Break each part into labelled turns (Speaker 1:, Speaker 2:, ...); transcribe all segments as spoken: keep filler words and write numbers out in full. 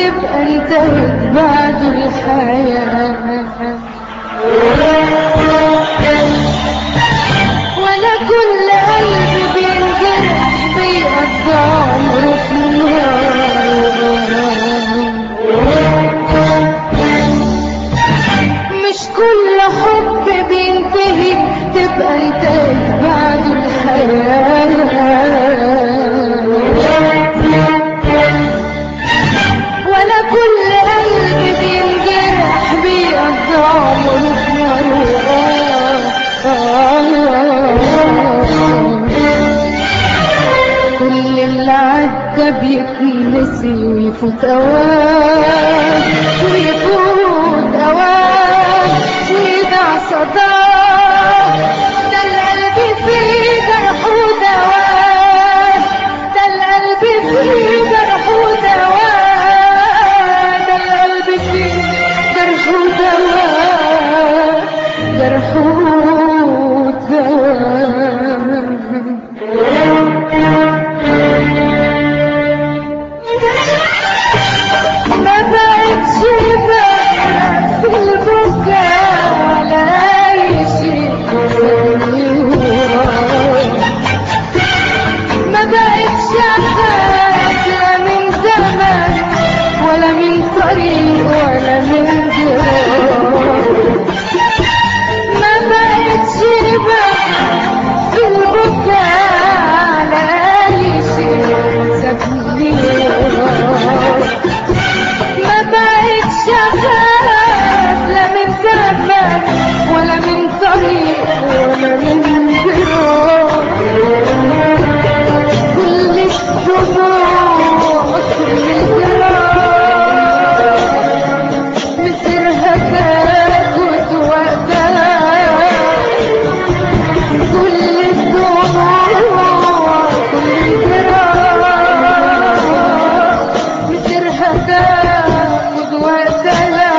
Speaker 1: تبقى انتهت بعد الحياة، ولا كل قلب بينجرح بيقضي عمره في النار. مش كل حب بينتهي تبقى انتهت بعد الحياة، ولا كل قلب بينجرح بيقضي عمره في نار. كل اللي عدى بيتنسي ويفوت اوان ويفوت اوان ويضيع صداه. ده القلب فيه جرح ودوان، ده القلب فيه جرح ودوان، ده القلب فيه جرح ودوان، جرح ودوان. ما بقتش بقى في البكاء ولا أي شيء، ما بقتش أخاف لا من زمن ولا من طريق ولا من جراح. ما بقتش بقى في البكاء على أي شيء سابني، ما بقتش أخاف لا من زمن ولا من طريق ولا من جراح. كل الدموع كل الجراح مصيرها تاخد وقتها. كل الدموع كل الجراح مصيرها تاخد وقتها.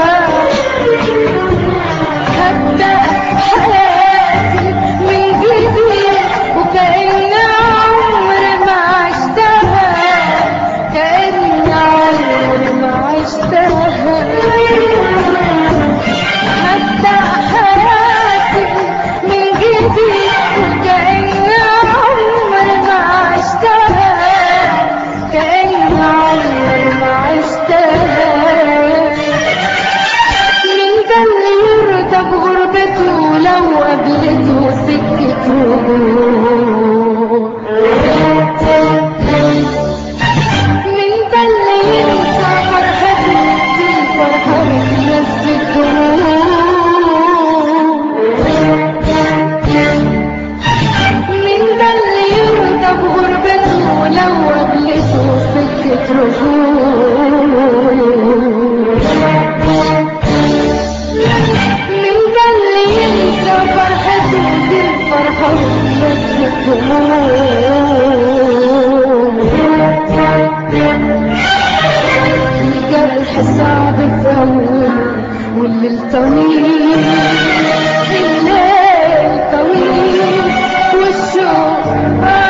Speaker 1: هبدأ حياتي من جديد وكأن عمري ما عشتها، كأن عمري ما عشتها. هبدأ حياتي من جديد وكأن عمري ما عشتها، كأن عمري ما عشتها. مين ده اللي يرضى بغربته لو قابلته سكة رجوع؟ مين ده اللي ينسى فرحته دي الفرحة بتنسي الدموع؟ مين ده اللي يرضى بغربته لو قابلته سكة رجوع؟ مين ده اللي ينسى فرحته دي الفرحة بتنسي الدموع؟ الجرح صعب في أوله والليل طويل، الليل طويل والشوق